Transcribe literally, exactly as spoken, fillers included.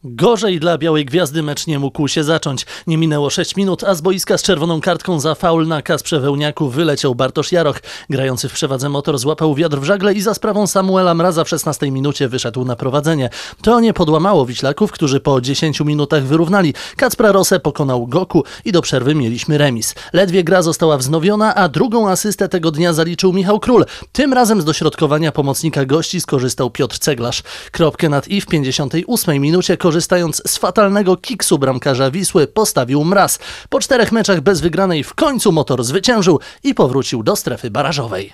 Gorzej dla Białej Gwiazdy mecz nie mógł się zacząć. Nie minęło sześć minut, a z boiska z czerwoną kartką za faul na Kacprze Wełniaku wyleciał Bartosz Jaroch. Grający w przewadze Motor złapał wiatr w żagle i za sprawą Samuela Mraza w szesnastej minucie wyszedł na prowadzenie. To nie podłamało Wiślaków, którzy po dziesięciu minutach wyrównali. Kacpra Rosę pokonał Goku i do przerwy mieliśmy remis. Ledwie gra została wznowiona, a drugą asystę tego dnia zaliczył Michał Król. Tym razem z dośrodkowania pomocnika gości skorzystał Piotr Ceglarz. Kropkę nad i w pięćdziesiątej ósmej minucie korzystając z fatalnego kiksu bramkarza Wisły postawił Mraz. Po czterech meczach bez wygranej w końcu Motor zwyciężył i powrócił do strefy barażowej.